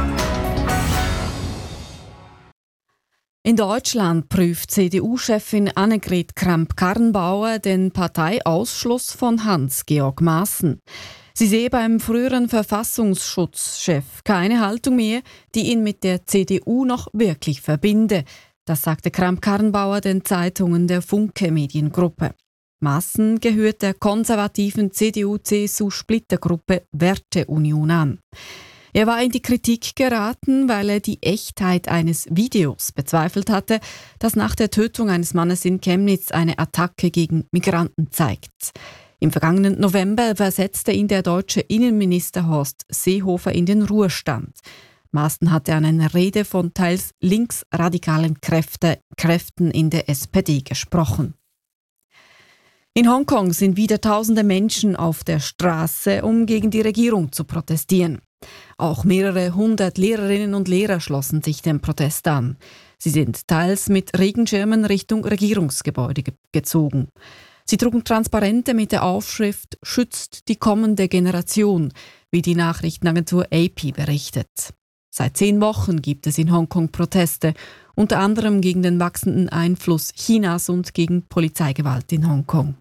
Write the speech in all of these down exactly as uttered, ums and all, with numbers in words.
In Deutschland prüft C D U-Chefin Annegret Kramp-Karrenbauer den Parteiausschluss von Hans-Georg Maaßen. Sie sehe beim früheren Verfassungsschutzchef keine Haltung mehr, die ihn mit der C D U noch wirklich verbinde. Das sagte Kramp-Karrenbauer den Zeitungen der Funke-Mediengruppe. Maaßen gehört der konservativen C D U-C S U-Splittergruppe Werteunion an. Er war in die Kritik geraten, weil er die Echtheit eines Videos bezweifelt hatte, das nach der Tötung eines Mannes in Chemnitz eine Attacke gegen Migranten zeigt. Im vergangenen November versetzte ihn der deutsche Innenminister Horst Seehofer in den Ruhestand. Maaßen hatte an einer Rede von teils linksradikalen Kräfte, Kräften in der S P D gesprochen. In Hongkong sind wieder tausende Menschen auf der Straße, um gegen die Regierung zu protestieren. Auch mehrere hundert Lehrerinnen und Lehrer schlossen sich dem Protest an. Sie sind teils mit Regenschirmen Richtung Regierungsgebäude ge- gezogen. Sie trugen Transparente mit der Aufschrift »Schützt die kommende Generation«, wie die Nachrichtenagentur A P berichtet. Seit zehn Wochen gibt es in Hongkong Proteste, unter anderem gegen den wachsenden Einfluss Chinas und gegen Polizeigewalt in Hongkong.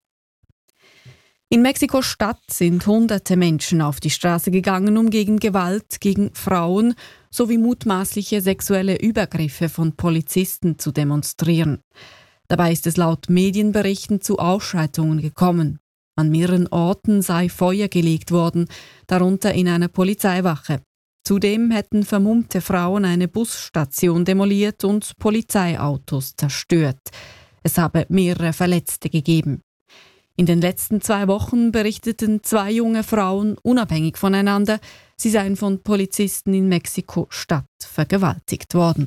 In Mexiko-Stadt sind hunderte Menschen auf die Straße gegangen, um gegen Gewalt gegen Frauen sowie mutmaßliche sexuelle Übergriffe von Polizisten zu demonstrieren. Dabei ist es laut Medienberichten zu Ausschreitungen gekommen. An mehreren Orten sei Feuer gelegt worden, darunter in einer Polizeiwache. Zudem hätten vermummte Frauen eine Busstation demoliert und Polizeiautos zerstört. Es habe mehrere Verletzte gegeben. In den letzten zwei Wochen berichteten zwei junge Frauen unabhängig voneinander, sie seien von Polizisten in Mexiko-Stadt vergewaltigt worden.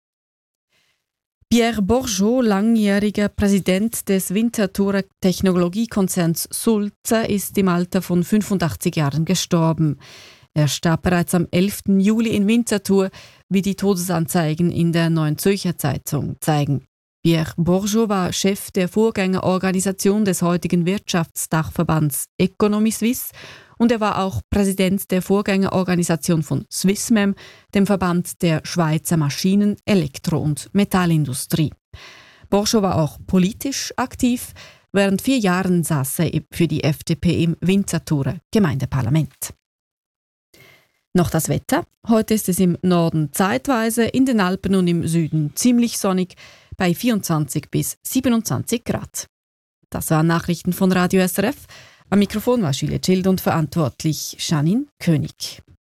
Pierre Bourgeot, langjähriger Präsident des Winterthurer Technologiekonzerns Sulzer, ist im Alter von fünfundachtzig Jahren gestorben. Er starb bereits am elften Juli in Winterthur, wie die Todesanzeigen in der Neuen Zürcher Zeitung zeigen. Pierre Bourgeot war Chef der Vorgängerorganisation des heutigen Wirtschaftsdachverbands Economy Suisse und er war auch Präsident der Vorgängerorganisation von Swissmem, dem Verband der Schweizer Maschinen-, Elektro- und Metallindustrie. Bourgeot war auch politisch aktiv. Während vier Jahren saß er für die F D P im Winterthurer Gemeindeparlament. Noch das Wetter. Heute ist es im Norden zeitweise, in den Alpen und im Süden ziemlich sonnig, bei vierundzwanzig bis siebenundzwanzig Grad. Das waren Nachrichten von Radio S R F. Am Mikrofon war Julia Schild und verantwortlich Janine König.